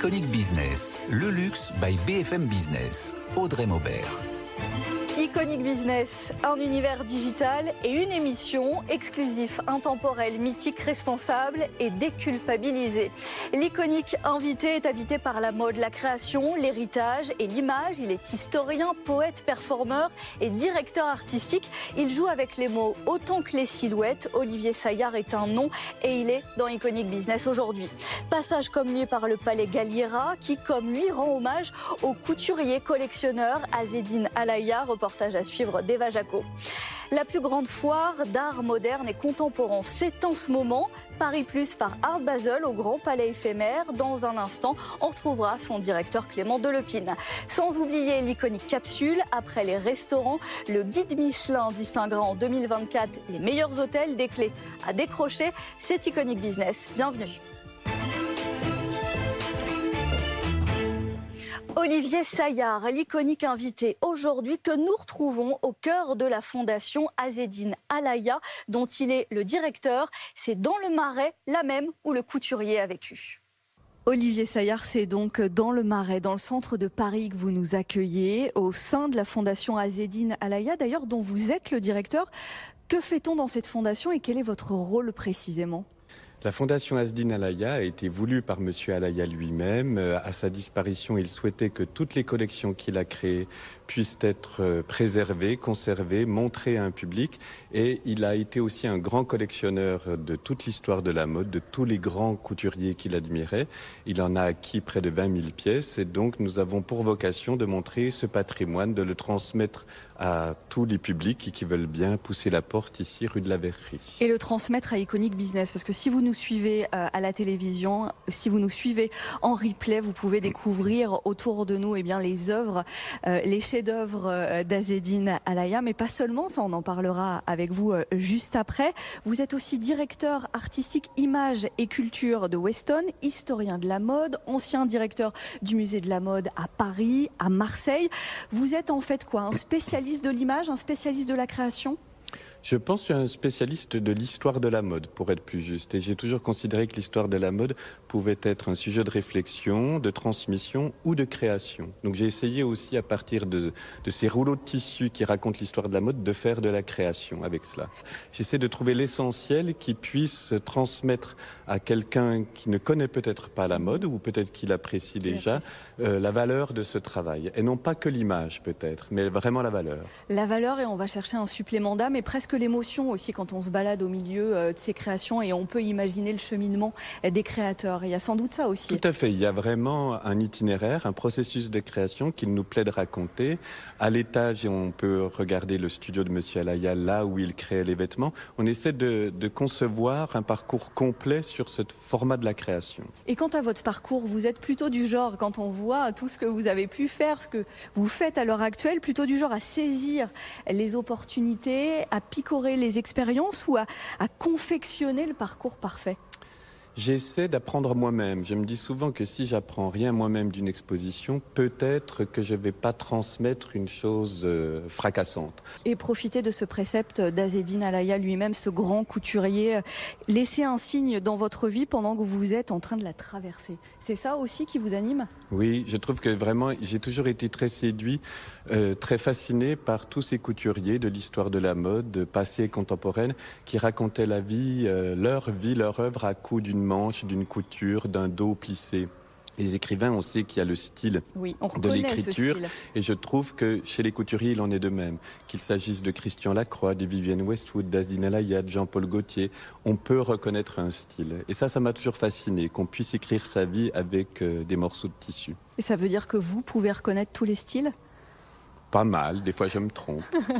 Iconic Business, le luxe by BFM Business. Audrey Maubert. Iconic Business, un univers digital et une émission exclusif, intemporelle, mythique, responsable et déculpabilisée. L'iconique invité est habité par la mode, la création, l'héritage et l'image. Il est historien, poète, performeur et directeur artistique. Il joue avec les mots autant que les silhouettes. Olivier Saillard est un nom et il est dans Iconic Business aujourd'hui. Passage comme lui par le palais Galliera qui, comme lui, rend hommage au couturier collectionneur Azzedine Alaïa. Reportage à suivre d'Eva Jaco. La plus grande foire d'art moderne et contemporain, c'est en ce moment. Paris Plus par Art Basel au Grand Palais éphémère. Dans un instant, on retrouvera son directeur Clément Delepine. Sans oublier l'iconique capsule. Après les restaurants, le guide Michelin distinguera en 2024 les meilleurs hôtels, des clés à décrocher. C'est Iconic Business. Bienvenue. Olivier Saillard, l'iconique invité aujourd'hui que nous retrouvons au cœur de la fondation Azzedine Alaïa, dont il est le directeur. C'est dans le Marais, la même où le couturier a vécu. Olivier Saillard, c'est donc dans le Marais, dans le centre de Paris que vous nous accueillez, au sein de la fondation Azzedine Alaïa, d'ailleurs dont vous êtes le directeur. Que fait-on dans cette fondation et quel est votre rôle précisément ? La fondation Azzedine Alaïa a été voulue par M. Alaïa lui-même. À sa disparition, il souhaitait que toutes les collections qu'il a créées puissent être préservées, conservées, montrées à un public. Et il a été aussi un grand collectionneur de toute l'histoire de la mode, de tous les grands couturiers qu'il admirait. Il en a acquis près de 20 000 pièces. Et donc, nous avons pour vocation de montrer ce patrimoine, de le transmettre à tous les publics qui veulent bien pousser la porte ici, rue de la Verrerie. Et le transmettre à Iconic Business, parce que si vous nous suivez à la télévision, si vous nous suivez en replay, vous pouvez découvrir autour de nous les œuvres, les chefs-d'œuvre d'Azzedine Alaïa, mais pas seulement, ça on en parlera avec vous juste après. Vous êtes aussi directeur artistique image et culture de Weston, historien de la mode, ancien directeur du musée de la mode à Paris, à Marseille. Vous êtes en fait quoi, un spécialiste de l'image, un spécialiste de la création ? Je pense que je suis un spécialiste de l'histoire de la mode, pour être plus juste. Et j'ai toujours considéré que l'histoire de la mode pouvait être un sujet de réflexion, de transmission ou de création. Donc j'ai essayé aussi, à partir de ces rouleaux de tissu qui racontent l'histoire de la mode, de faire de la création avec cela. J'essaie de trouver l'essentiel qui puisse transmettre à quelqu'un qui ne connaît peut-être pas la mode, ou peut-être qu'il apprécie déjà, la valeur de ce travail. Et non pas que l'image peut-être, mais vraiment la valeur. La valeur, et on va chercher un supplément d'âme, et presque l'émotion aussi quand on se balade au milieu de ces créations et on peut imaginer le cheminement des créateurs. Il y a sans doute ça aussi. Tout à fait. Il y a vraiment un itinéraire, un processus de création qu'il nous plaît de raconter. À l'étage, on peut regarder le studio de M. Alaïa, là où il crée les vêtements. On essaie de concevoir un parcours complet sur ce format de la création. Et quant à votre parcours, vous êtes plutôt du genre, quand on voit tout ce que vous avez pu faire, ce que vous faites à l'heure actuelle, plutôt du genre à saisir les opportunités, à picorer les expériences ou à confectionner le parcours parfait ? J'essaie d'apprendre moi-même. Je me dis souvent que si j'apprends rien moi-même d'une exposition, peut-être que je ne vais pas transmettre une chose fracassante. Et profiter de ce précepte d'Azzedine Alaïa lui-même, ce grand couturier, laisser un signe dans votre vie pendant que vous êtes en train de la traverser. C'est ça aussi qui vous anime ? Oui, je trouve que vraiment, j'ai toujours été très séduit, très fasciné par tous ces couturiers de l'histoire de la mode, passée et contemporaine, qui racontaient la vie, leur œuvre à coup d'une manche, d'une couture, d'un dos plissé. Les écrivains, on sait qu'il y a le style de l'écriture, et je trouve que chez les couturiers, il en est de même. Qu'il s'agisse de Christian Lacroix, de Vivienne Westwood, d'Azzedine Alaïa, de Jean-Paul Gaultier, on peut reconnaître un style. Et ça m'a toujours fasciné, qu'on puisse écrire sa vie avec des morceaux de tissu. Et ça veut dire que vous pouvez reconnaître tous les styles ? Pas mal, des fois je me trompe.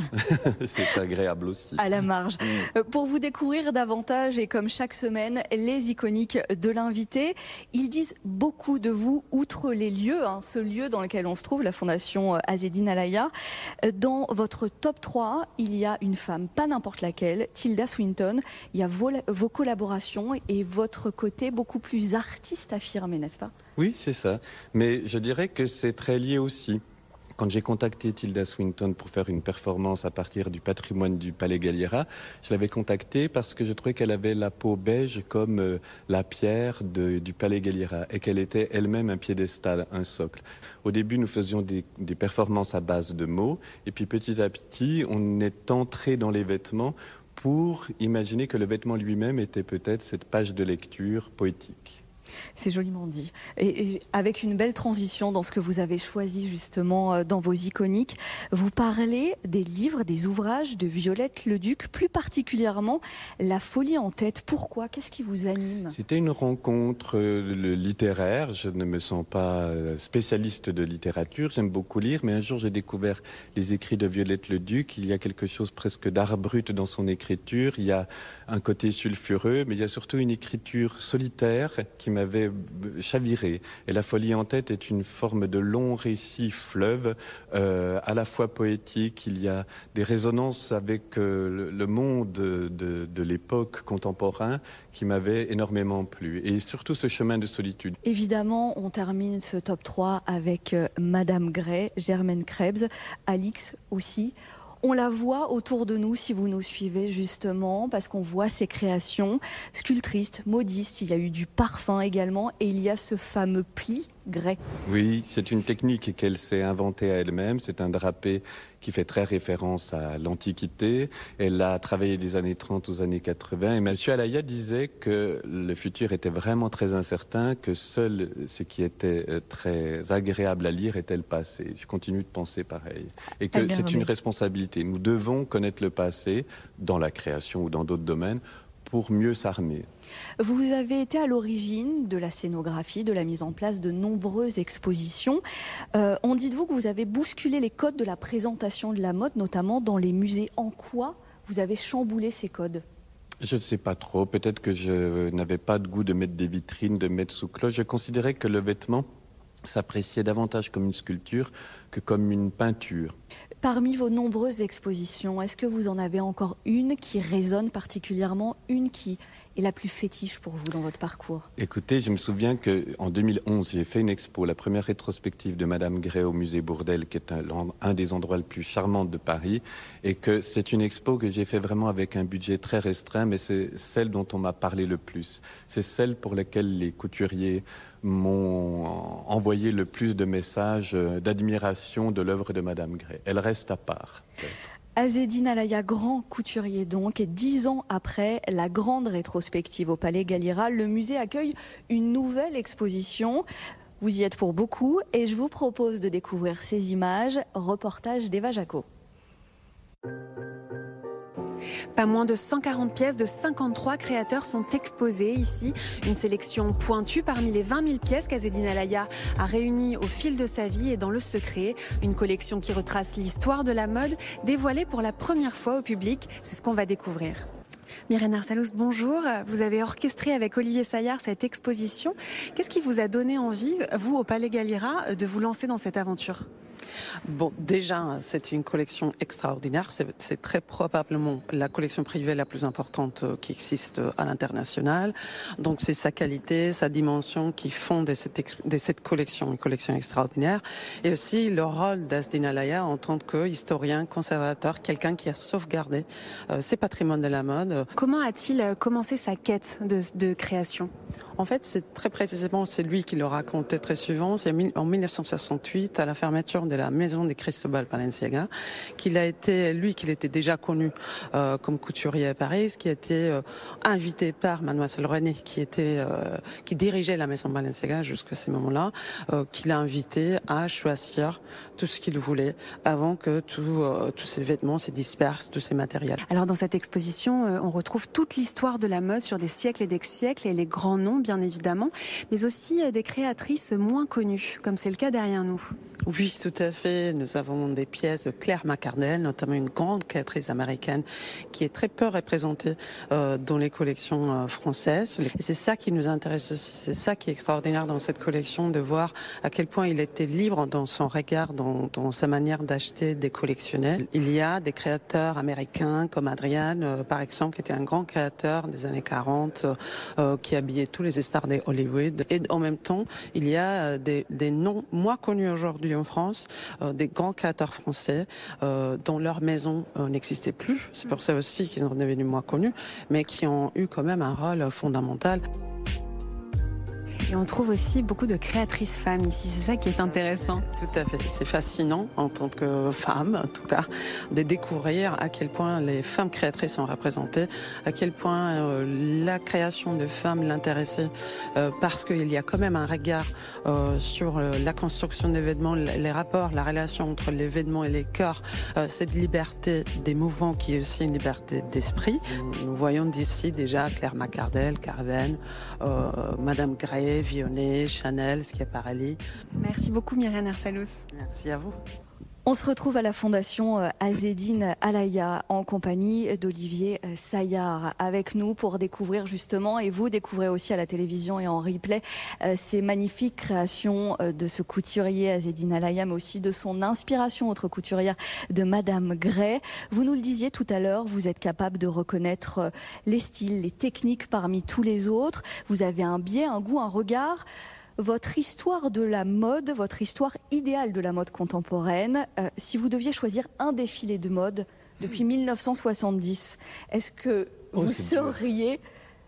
C'est agréable aussi. À la marge. Pour vous découvrir davantage et comme chaque semaine, les iconiques de l'invité, ils disent beaucoup de vous, outre les lieux, ce lieu dans lequel on se trouve, la fondation Azzedine Alaïa. Dans votre top 3, il y a une femme, pas n'importe laquelle, Tilda Swinton. Il y a vos collaborations et votre côté beaucoup plus artiste affirmé, n'est-ce pas ? Oui, c'est ça. Mais je dirais que c'est très lié aussi. Quand j'ai contacté Tilda Swinton pour faire une performance à partir du patrimoine du Palais Galliera, je l'avais contactée parce que je trouvais qu'elle avait la peau beige comme la pierre du Palais Galliera et qu'elle était elle-même un piédestal, un socle. Au début, nous faisions des performances à base de mots et puis petit à petit, on est entré dans les vêtements pour imaginer que le vêtement lui-même était peut-être cette page de lecture poétique. C'est joliment dit. Et avec une belle transition dans ce que vous avez choisi justement dans vos iconiques, vous parlez des livres, des ouvrages de Violette Leduc, plus particulièrement La folie en tête. Pourquoi? Qu'est-ce qui vous anime? C'était une rencontre littéraire. Je ne me sens pas spécialiste de littérature. J'aime beaucoup lire, mais un jour j'ai découvert les écrits de Violette Leduc. Il y a quelque chose presque d'art brut dans son écriture. Il y a un côté sulfureux, mais il y a surtout une écriture solitaire qui m'avait chaviré. Et La folie en tête est une forme de long récit fleuve, à la fois poétique. Il y a des résonances avec le monde de l'époque contemporain qui m'avait énormément plu. Et surtout ce chemin de solitude. Évidemment, on termine ce top 3 avec Madame Gray, Germaine Krebs, Alix aussi. On la voit autour de nous si vous nous suivez justement, parce qu'on voit ses créations, sculptrices, modistes, il y a eu du parfum également et il y a ce fameux pli Gray. Oui, c'est une technique qu'elle s'est inventée à elle-même, c'est un drapé qui fait très référence à l'Antiquité. Elle a travaillé des années 30 aux années 80 et M. Alaya disait que le futur était vraiment très incertain, que seul ce qui était très agréable à lire était le passé. Je continue de penser pareil. Et que c'est une responsabilité. Nous devons connaître le passé dans la création ou dans d'autres domaines pour mieux s'armer. Vous avez été à l'origine de la scénographie, de la mise en place de nombreuses expositions. On dit de vous que vous avez bousculé les codes de la présentation de la mode, notamment dans les musées. En quoi vous avez chamboulé ces codes ? Je ne sais pas trop. Peut-être que je n'avais pas de goût de mettre des vitrines, de mettre sous cloche. Je considérais que le vêtement s'appréciait davantage comme une sculpture que comme une peinture. Parmi vos nombreuses expositions, est-ce que vous en avez encore une qui résonne particulièrement, une qui est la plus fétiche pour vous dans votre parcours? Écoutez, je me souviens qu'en 2011, j'ai fait une expo, la première rétrospective de Madame Gray au musée Bourdelle, qui est un des endroits les plus charmants de Paris, et que c'est une expo que j'ai fait vraiment avec un budget très restreint, mais c'est celle dont on m'a parlé le plus. C'est celle pour laquelle les couturiers m'ont envoyé le plus de messages d'admiration de l'œuvre de Madame Gray. Elle reste à part, peut-être. Azzedine Alaya, grand couturier donc, et 10 ans après la grande rétrospective au Palais Galliera, le musée accueille une nouvelle exposition. Vous y êtes pour beaucoup et je vous propose de découvrir ces images. Reportage d'Eva Jaco. Pas moins de 140 pièces de 53 créateurs sont exposées ici. Une sélection pointue parmi les 20 000 pièces qu'Azzedine Alaya a réunies au fil de sa vie et dans le secret. Une collection qui retrace l'histoire de la mode, dévoilée pour la première fois au public. C'est ce qu'on va découvrir. Myrène Arsalous, bonjour. Vous avez orchestré avec Olivier Saillard cette exposition. Qu'est-ce qui vous a donné envie, vous, au Palais Galliera, de vous lancer dans cette aventure ? Bon, déjà, c'est une collection extraordinaire. C'est très probablement la collection privée la plus importante qui existe à l'international. Donc, c'est sa qualité, sa dimension qui font de cette collection une collection extraordinaire. Et aussi le rôle d'Azzedine Alaya en tant qu'historien, conservateur, quelqu'un qui a sauvegardé ses patrimoines de la mode. Comment a-t-il commencé sa quête de création ? En fait, c'est très précisément, c'est lui qui le racontait très souvent. C'est en 1968, à la fermeture de la maison de Cristobal Balenciaga, qu'il était déjà connu comme couturier à Paris, qui a été invité par Mademoiselle Renée, qui dirigeait la maison Balenciaga jusqu'à ce moment-là, qui l'a invité à choisir tout ce qu'il voulait avant que tous ces vêtements se dispersent, tous ces matériels. Alors dans cette exposition, on retrouve toute l'histoire de la mode sur des siècles et des siècles et les grands noms, bien évidemment, mais aussi des créatrices moins connues, comme c'est le cas derrière nous. Oui, tout à fait. Nous avons des pièces de Claire McCardell, notamment une grande créatrice américaine qui est très peu représentée dans les collections françaises. Et c'est ça qui nous intéresse aussi. C'est ça qui est extraordinaire dans cette collection, de voir à quel point il était libre dans son regard, dans sa manière d'acheter des collectionnels. Il y a des créateurs américains comme Adrian, par exemple, qui était un grand créateur des années 40, qui habillait tous les stars de Hollywood. Et en même temps, il y a des noms moins connus aujourd'hui en France des grands créateurs français dont leur maison n'existait plus. C'est pour ça aussi qu'ils sont devenus moins connus, mais qui ont eu quand même un rôle fondamental. Et on trouve aussi beaucoup de créatrices femmes ici, c'est ça qui est intéressant. Tout à fait, c'est fascinant en tant que femme, en tout cas, de découvrir à quel point les femmes créatrices sont représentées, à quel point la création de femmes l'intéressait, parce qu'il y a quand même un regard sur la construction des vêtements, les rapports, la relation entre les vêtements et les corps, cette liberté des mouvements qui est aussi une liberté d'esprit. Nous voyons d'ici déjà Claire Macardel, Carven, Madame Gray, Vionnet, Chanel, Schiaparelli. Merci beaucoup Myriam Arsalous. Merci à vous. On se retrouve à la Fondation Azzedine Alaïa en compagnie d'Olivier Saillard avec nous pour découvrir justement, et vous découvrez aussi à la télévision et en replay, ces magnifiques créations de ce couturier Azzedine Alaïa, mais aussi de son inspiration, autre couturière, de Madame Gray. Vous nous le disiez tout à l'heure, vous êtes capable de reconnaître les styles, les techniques parmi tous les autres. Vous avez un biais, un goût, un regard. Votre histoire de la mode, votre histoire idéale de la mode contemporaine, si vous deviez choisir un défilé de mode depuis 1970, est-ce que vous sauriez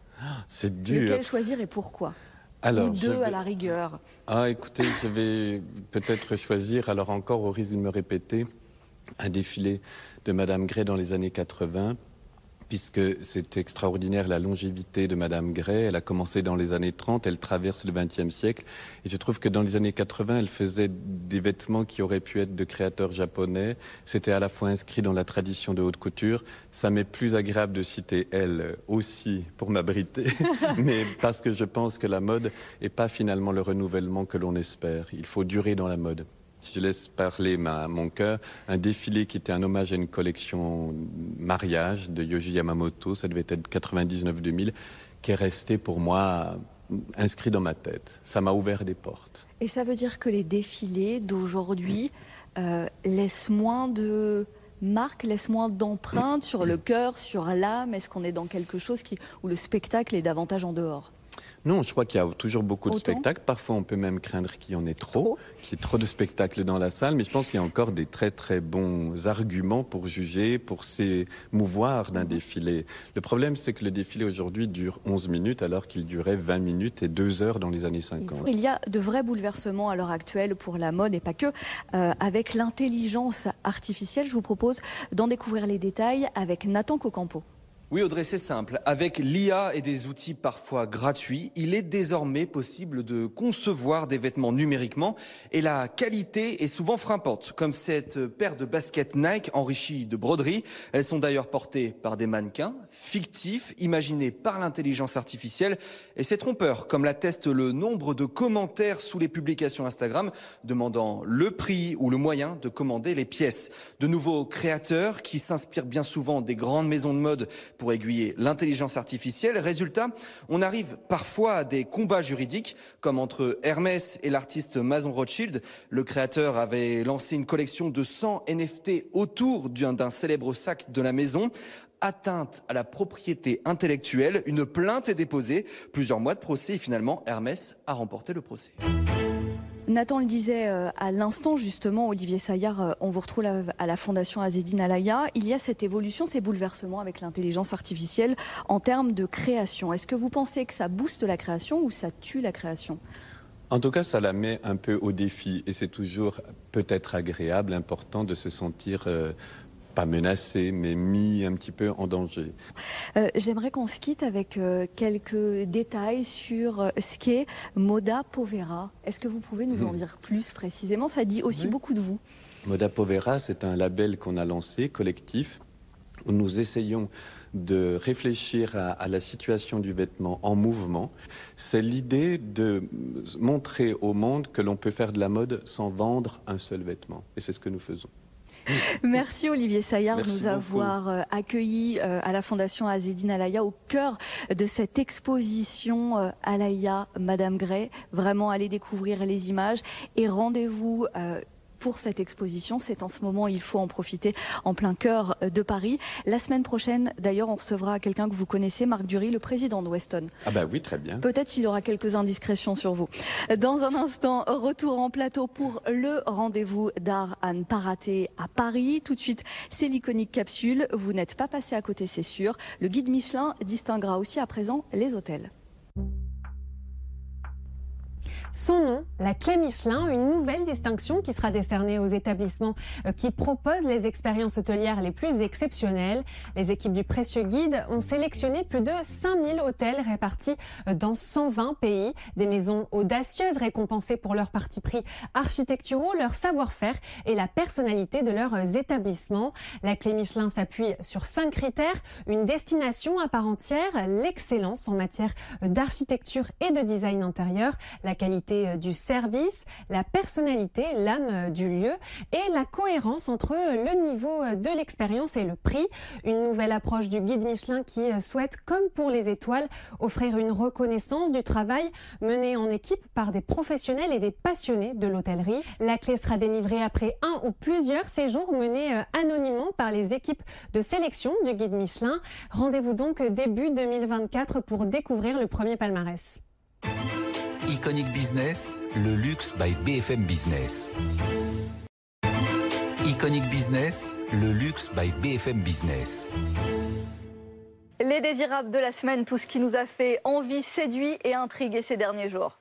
lequel choisir et pourquoi? Alors, ou deux à la rigueur? Écoutez, je vais peut-être choisir, alors encore au risque de me répéter, un défilé de Madame Gray dans les années 80. Puisque c'est extraordinaire la longévité de Madame Gray. Elle a commencé dans les années 30, elle traverse le XXe siècle. Et je trouve que dans les années 80, elle faisait des vêtements qui auraient pu être de créateurs japonais. C'était à la fois inscrit dans la tradition de haute couture. Ça m'est plus agréable de citer elle aussi pour m'abriter, mais parce que je pense que la mode n'est pas finalement le renouvellement que l'on espère. Il faut durer dans la mode. Si je laisse parler mon cœur, un défilé qui était un hommage à une collection mariage de Yohji Yamamoto, ça devait être 99-2000, qui est resté pour moi inscrit dans ma tête. Ça m'a ouvert des portes. Et ça veut dire que les défilés d'aujourd'hui laissent moins de marques, laissent moins d'empreintes sur le cœur, sur l'âme? Est-ce qu'on est dans quelque chose où le spectacle est davantage en dehors? Non, je crois qu'il y a toujours beaucoup de spectacles. Parfois, on peut même craindre qu'il y en ait trop, qu'il y ait trop de spectacles dans la salle. Mais je pense qu'il y a encore des très très bons arguments pour juger, pour s'émouvoir d'un défilé. Le problème, c'est que le défilé aujourd'hui dure 11 minutes alors qu'il durait 20 minutes et 2 heures dans les années 50. Il y a de vrais bouleversements à l'heure actuelle pour la mode et pas que. Avec l'intelligence artificielle, je vous propose d'en découvrir les détails avec Nathan Cocampo. Oui Audrey, c'est simple. Avec l'IA et des outils parfois gratuits, il est désormais possible de concevoir des vêtements numériquement et la qualité est souvent frappante, comme cette paire de baskets Nike enrichies de broderies. Elles sont d'ailleurs portées par des mannequins fictifs, imaginés par l'intelligence artificielle. Et c'est trompeur, comme l'atteste le nombre de commentaires sous les publications Instagram demandant le prix ou le moyen de commander les pièces. De nouveaux créateurs qui s'inspirent bien souvent des grandes maisons de mode pour aiguiller l'intelligence artificielle. Résultat, on arrive parfois à des combats juridiques, comme entre Hermès et l'artiste Mason Rothschild. Le créateur avait lancé une collection de 100 NFT autour d'un célèbre sac de la maison. Atteinte à la propriété intellectuelle, une plainte est déposée. Plusieurs mois de procès et finalement, Hermès a remporté le procès. Nathan le disait à l'instant justement, Olivier Saillard, on vous retrouve à la Fondation Azzedine Alaïa. Il y a cette évolution, ces bouleversements avec l'intelligence artificielle en termes de création. Est-ce que vous pensez que ça booste la création ou ça tue la création ? En tout cas, ça la met un peu au défi et c'est toujours peut-être agréable, important de se sentir pas menacé, mais mis un petit peu en danger. J'aimerais qu'on se quitte avec quelques détails sur ce qu'est Moda Povera. Est-ce que vous pouvez nous en dire plus précisément? Ça dit aussi beaucoup de vous. Moda Povera, c'est un label qu'on a lancé, collectif, où nous essayons de réfléchir à la situation du vêtement en mouvement. C'est l'idée de montrer au monde que l'on peut faire de la mode sans vendre un seul vêtement. Et c'est ce que nous faisons. Merci Olivier Saillard de nous beaucoup. avoir accueillis à la Fondation Azzedine Alaïa au cœur de cette exposition Alaïa Madame Gray. Vraiment allez découvrir les images et rendez-vous pour cette exposition. C'est en ce moment, il faut en profiter en plein cœur de Paris. La semaine prochaine, d'ailleurs, on recevra quelqu'un que vous connaissez, Marc Dury, le président de Weston. Ah bah oui, très bien. Peut-être qu'il aura quelques indiscrétions sur vous. Dans un instant, retour en plateau pour le rendez-vous d'art à ne pas rater à Paris. Tout de suite, c'est l'iconique capsule. Vous n'êtes pas passé à côté, c'est sûr. Le guide Michelin distinguera aussi à présent les hôtels. Son nom, la clé Michelin, une nouvelle distinction qui sera décernée aux établissements qui proposent les expériences hôtelières les plus exceptionnelles. Les équipes du précieux guide ont sélectionné plus de 5000 hôtels répartis dans 120 pays. Des maisons audacieuses récompensées pour leur parti pris architecturaux, leur savoir-faire et la personnalité de leurs établissements. La clé Michelin s'appuie sur 5 critères. Une destination à part entière, l'excellence en matière d'architecture et de design intérieur, la qualité du service, la personnalité, l'âme du lieu et la cohérence entre le niveau de l'expérience et le prix. Une nouvelle approche du guide Michelin qui souhaite, comme pour les étoiles, offrir une reconnaissance du travail mené en équipe par des professionnels et des passionnés de l'hôtellerie. La clé sera délivrée après un ou plusieurs séjours menés anonymement par les équipes de sélection du guide Michelin. Rendez-vous donc début 2024 pour découvrir le premier palmarès. Iconic Business, le luxe by BFM Business. Iconic Business, le luxe by BFM Business. Les désirables de la semaine, tout ce qui nous a fait envie, séduit et intrigué ces derniers jours.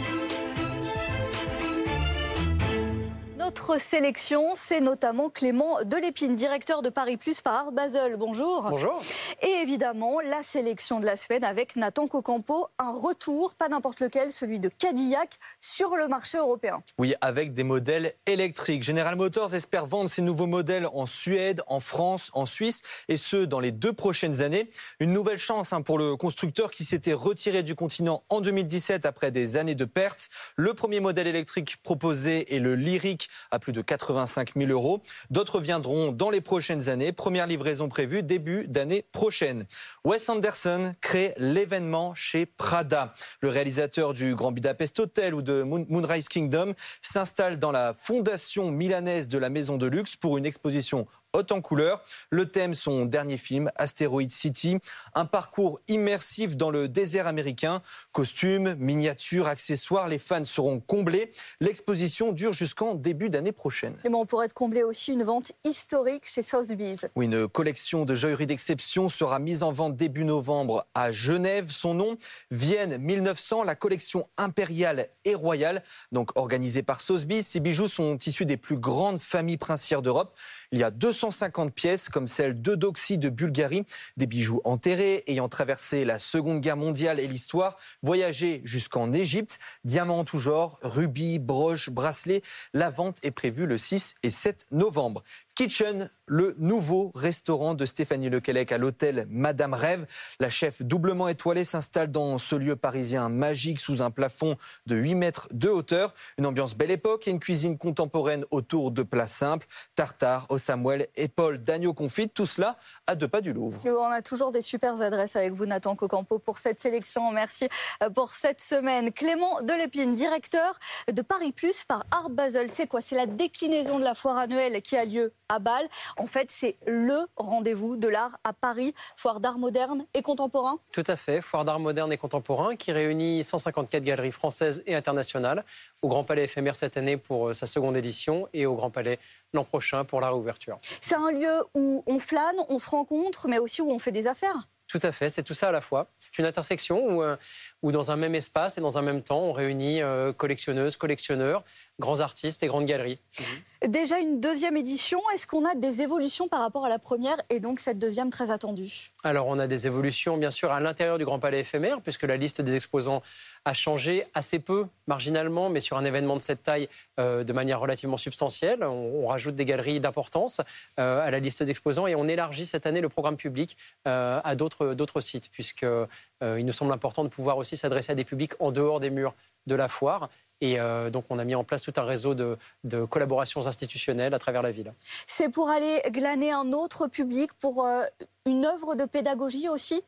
Notre sélection, c'est notamment Clément Delépine, directeur de Paris Plus par Art Basel. Bonjour. Bonjour. Et évidemment, la sélection de la semaine avec Nathan Cocampo, un retour, pas n'importe lequel, celui de Cadillac sur le marché européen. Oui, avec des modèles électriques. General Motors espère vendre ses nouveaux modèles en Suède, en France, en Suisse, et ce, dans les 2 prochaines années. Une nouvelle chance pour le constructeur qui s'était retiré du continent en 2017 après des années de pertes. Le premier modèle électrique proposé est le Lyriq à plus de 85 000 €. D'autres viendront dans les prochaines années. Première livraison prévue début d'année prochaine. Wes Anderson crée l'événement chez Prada. Le réalisateur du Grand Budapest Hotel ou de Moonrise Kingdom s'installe dans la fondation milanaise de la maison de luxe pour une exposition haute en couleurs. Le thème, son dernier film, Asteroid City. Un parcours immersif dans le désert américain. Costumes, miniatures, accessoires, les fans seront comblés. L'exposition dure jusqu'en début d'année prochaine. Et on pourrait être comblé aussi une vente historique chez Sotheby's. Oui, une collection de joaillerie d'exception sera mise en vente début novembre à Genève. Son nom, Vienne 1900, la collection impériale et royale, donc organisée par Sotheby's. Ces bijoux sont issus des plus grandes familles princières d'Europe. Il y a 250 pièces comme celle d'Eudoxie de Bulgarie, des bijoux enterrés ayant traversé la Seconde Guerre mondiale et l'histoire, voyagé jusqu'en Égypte, diamants en tout genre, rubis, broches, bracelets. La vente est prévue le 6 et 7 novembre. Kitchen, le nouveau restaurant de Stéphanie Lequelec à l'hôtel Madame Rêve. La chef doublement étoilée s'installe dans ce lieu parisien magique sous un plafond de 8 mètres de hauteur. Une ambiance belle époque et une cuisine contemporaine autour de plats simples. Tartare, au Samuel, épaules d'agneau confite, tout cela à 2 pas du Louvre. On a toujours des super adresses avec vous, Nathan Cocampo, pour cette sélection. Merci pour cette semaine. Clément Delépine, directeur de Paris Plus par Art Basel. C'est quoi? C'est la déclinaison de la foire annuelle qui a lieu à Bâle. En fait, c'est le rendez-vous de l'art à Paris, foire d'art moderne et contemporain. Tout à fait, foire d'art moderne et contemporain qui réunit 154 galeries françaises et internationales au Grand Palais éphémère cette année pour sa seconde édition et au Grand Palais l'an prochain pour la réouverture. C'est un lieu où on flâne, on se rencontre, mais aussi où on fait des affaires. Tout à fait, c'est tout ça à la fois. C'est une intersection où dans un même espace et dans un même temps, on réunit collectionneuses, collectionneurs, grands artistes et grandes galeries. Déjà une deuxième édition, est-ce qu'on a des évolutions par rapport à la première et donc cette deuxième très attendue? Alors on a des évolutions bien sûr à l'intérieur du Grand Palais éphémère puisque la liste des exposants a changé assez peu, marginalement, mais sur un événement de cette taille de manière relativement substantielle. On rajoute des galeries d'importance à la liste d'exposants et on élargit cette année le programme public à d'autres sites puisqu'il nous semble important de pouvoir aussi s'adresser à des publics en dehors des murs de la foire. Et donc, on a mis en place tout un réseau de collaborations institutionnelles à travers la ville. C'est pour aller glaner un autre public, pour une œuvre de pédagogie aussi?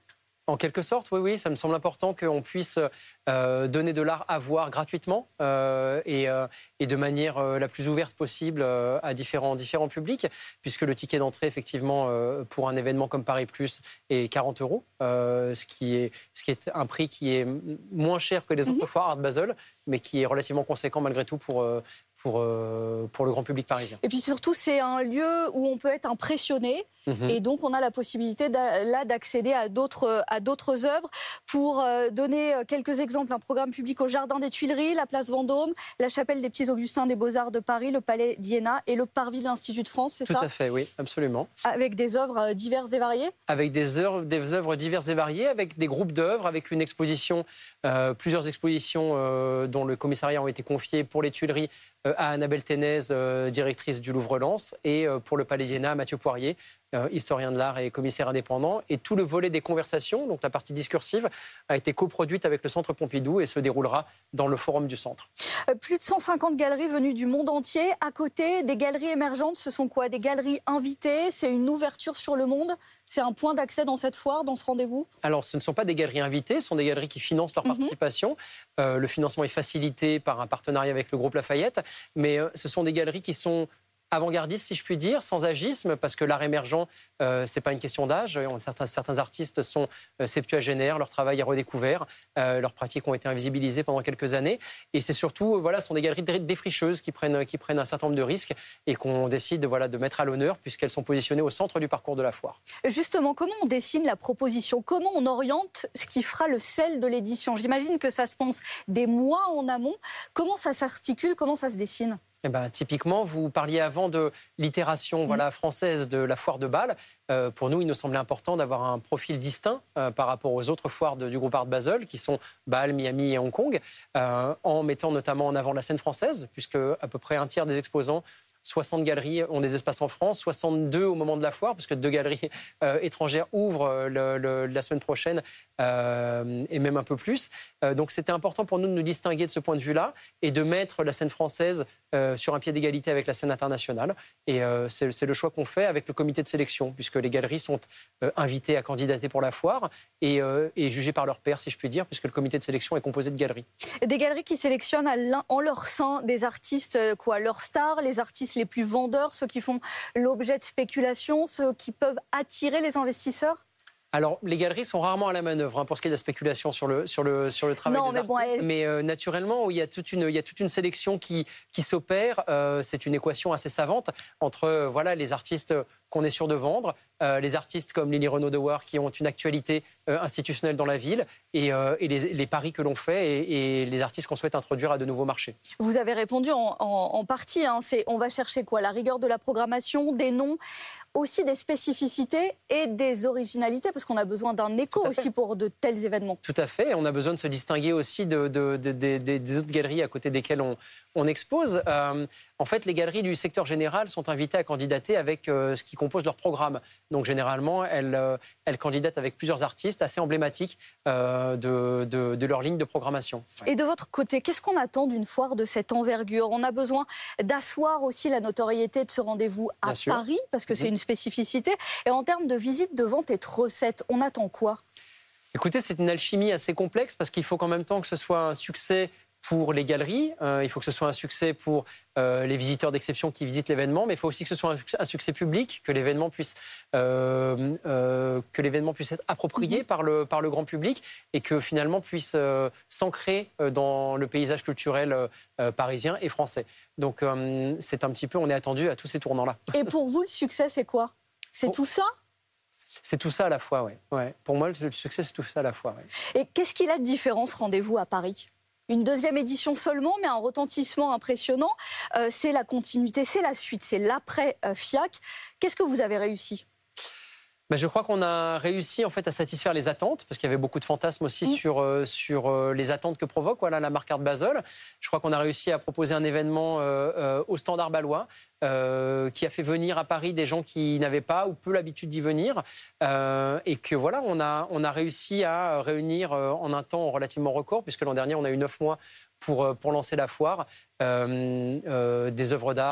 En quelque sorte, oui, ça me semble important qu'on puisse donner de l'art à voir gratuitement et de manière la plus ouverte possible à différents publics, puisque le ticket d'entrée, effectivement, pour un événement comme Paris Plus est 40 €, ce qui est un prix qui est moins cher que les autres foires Art Basel, mais qui est relativement conséquent malgré tout pour le grand public parisien. Et puis surtout, c'est un lieu où on peut être impressionné. Et donc, on a la possibilité d'accéder à d'autres œuvres. Pour donner quelques exemples, un programme public au Jardin des Tuileries, la place Vendôme, la chapelle des Petits Augustins des Beaux-Arts de Paris, le Palais d'Iéna et le Parvis de l'Institut de France, c'est ça? Tout à fait, oui, absolument. Avec des œuvres diverses et variées? Avec des œuvres diverses et variées, avec des groupes d'œuvres, avec une exposition, plusieurs expositions dont le commissariat ont été confiés pour les Tuileries à Annabelle Ténez, directrice du Louvre-Lens, et pour le Palais d'Iéna à Mathieu Poirier, historien de l'art et commissaire indépendant. Et tout le volet des conversations, donc la partie discursive, a été coproduite avec le Centre Pompidou et se déroulera dans le Forum du Centre. Plus de 150 galeries venues du monde entier. À côté, des galeries émergentes, ce sont quoi? Des galeries invitées? C'est une ouverture sur le monde? C'est un point d'accès dans cette foire, dans ce rendez-vous? Alors, ce ne sont pas des galeries invitées, ce sont des galeries qui financent leur participation. Le financement est facilité par un partenariat avec le groupe Lafayette, mais ce sont des galeries qui sont avant-gardistes, si je puis dire, sans agisme, parce que l'art émergent, c'est pas une question d'âge. Certains artistes sont septuagénaires, leur travail est redécouvert, leurs pratiques ont été invisibilisées pendant quelques années. Et c'est surtout, ce sont des galeries défricheuses qui prennent un certain nombre de risques et qu'on décide de mettre à l'honneur puisqu'elles sont positionnées au centre du parcours de la foire. Justement, comment on dessine la proposition? Comment on oriente ce qui fera le sel de l'édition? J'imagine que ça se pense des mois en amont. Comment ça s'articule? Comment ça se dessine? Typiquement, vous parliez avant de l'itération française de la foire de Bâle. Pour nous, il nous semblait important d'avoir un profil distinct par rapport aux autres foires du groupe Art Basel, qui sont Bâle, Miami et Hong Kong, en mettant notamment en avant la scène française, puisque à peu près un tiers des exposants, 60 galeries ont des espaces en France, 62 au moment de la foire, puisque 2 galeries étrangères ouvrent la semaine prochaine, et même un peu plus. Donc c'était important pour nous de nous distinguer de ce point de vue-là et de mettre la scène française sur un pied d'égalité avec la scène internationale. Et c'est le choix qu'on fait avec le comité de sélection, puisque les galeries sont invitées à candidater pour la foire et jugées par leurs pairs, si je puis dire, puisque le comité de sélection est composé de galeries. Des galeries qui sélectionnent en leur sein des artistes, leurs stars, les artistes les plus vendeurs, ceux qui font l'objet de spéculation, ceux qui peuvent attirer les investisseurs? Alors, les galeries sont rarement à la manœuvre pour ce qui est de la spéculation sur le travail des artistes. Mais naturellement, il y a toute une sélection qui s'opère. C'est une équation assez savante entre les artistes qu'on est sûr de vendre, les artistes comme Lily Renaud de War qui ont une actualité institutionnelle dans la ville et les paris que l'on fait et les artistes qu'on souhaite introduire à de nouveaux marchés. Vous avez répondu en partie. On va chercher quoi? La rigueur de la programmation, des noms, aussi des spécificités et des originalités, parce qu'on a besoin d'un écho aussi pour de tels événements. Tout à fait. On a besoin de se distinguer aussi des autres galeries à côté desquelles on expose. En fait, les galeries du secteur général sont invitées à candidater avec ce qui compose leur programme. Donc, généralement, elles candidatent avec plusieurs artistes assez emblématiques de leur ligne de programmation. Ouais. Et de votre côté, qu'est-ce qu'on attend d'une foire de cette envergure? On a besoin d'asseoir aussi la notoriété de ce rendez-vous à Paris, parce que c'est une spécificité. Et en termes de visite, de vente et de recettes, on attend quoi? Écoutez, c'est une alchimie assez complexe parce qu'il faut qu'en même temps que ce soit un succès pour les galeries, il faut que ce soit un succès pour les visiteurs d'exception qui visitent l'événement, mais il faut aussi que ce soit un succès public, que l'événement puisse être approprié par le grand public et que finalement puisse s'ancrer dans le paysage culturel parisien et français. Donc c'est un petit peu, on est attendu à tous ces tournants-là. Et pour vous, le succès, c'est quoi? C'est tout ça? C'est tout ça à la fois, oui. Ouais. Pour moi, le succès, c'est tout ça à la fois. Ouais. Et qu'est-ce qu'il a de différent, ce rendez-vous à Paris? Une deuxième édition seulement, mais un retentissement impressionnant. C'est la continuité, c'est la suite, c'est l'après-FIAC. Qu'est-ce que vous avez réussi? Je crois qu'on a réussi en fait à satisfaire les attentes, parce qu'il y avait beaucoup de fantasmes aussi sur les attentes que provoque la marque Art Basel. Je crois qu'on a réussi à proposer un événement au standard bâlois, qui a fait venir à Paris des gens qui n'avaient pas ou peu l'habitude d'y venir, et que on a réussi à réunir en un temps relativement record, puisque l'an dernier on a eu 9 mois pour lancer la foire, des œuvres d'art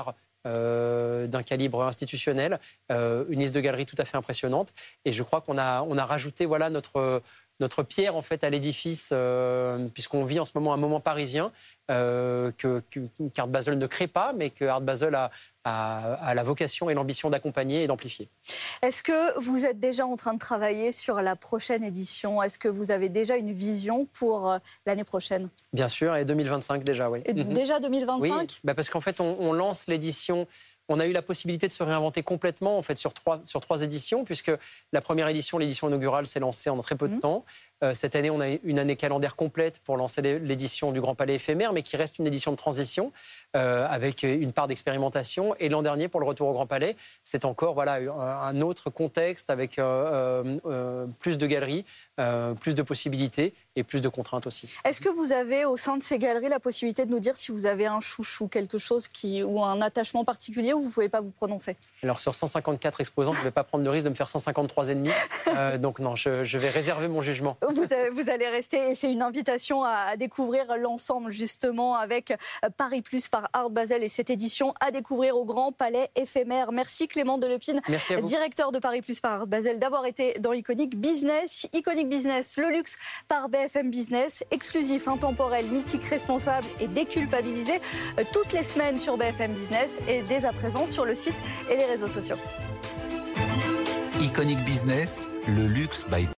d'un calibre institutionnel, une liste de galeries tout à fait impressionnante. Et je crois qu'on a rajouté notre pierre en fait à l'édifice, puisqu'on vit en ce moment un moment parisien qu'Art Basel ne crée pas, mais que Art Basel a la vocation et l'ambition d'accompagner et d'amplifier. Est-ce que vous êtes déjà en train de travailler sur la prochaine édition? Est-ce que vous avez déjà une vision pour l'année prochaine? Bien sûr, et 2025 déjà, oui. Et déjà 2025? Oui, parce qu'en fait, on lance l'édition. On a eu la possibilité de se réinventer complètement en fait, sur trois éditions, puisque la première édition, l'édition inaugurale, s'est lancée en très peu de temps. Cette année, on a une année calendaire complète pour lancer l'édition du Grand Palais éphémère, mais qui reste une édition de transition, avec une part d'expérimentation. Et l'an dernier, pour le retour au Grand Palais, c'est encore un autre contexte, avec plus de galeries, plus de possibilités et plus de contraintes aussi. Est-ce que vous avez, au sein de ces galeries, la possibilité de nous dire si vous avez un chouchou, quelque chose ou un attachement particulier, ou vous ne pouvez pas vous prononcer? Alors, sur 154 exposants, je ne vais pas prendre le risque de me faire 153,5. Donc non, je vais réserver mon jugement. Vous allez rester, et c'est une invitation à découvrir l'ensemble, justement, avec Paris Plus par Art Basel et cette édition à découvrir au Grand Palais éphémère. Merci Clément Delepine, directeur de Paris Plus par Art Basel, d'avoir été dans Iconic Business. Iconic Business, le luxe par BFM Business, exclusif, intemporel, mythique, responsable et déculpabilisé, toutes les semaines sur BFM Business et dès à présent sur le site et les réseaux sociaux. Iconic Business, le luxe by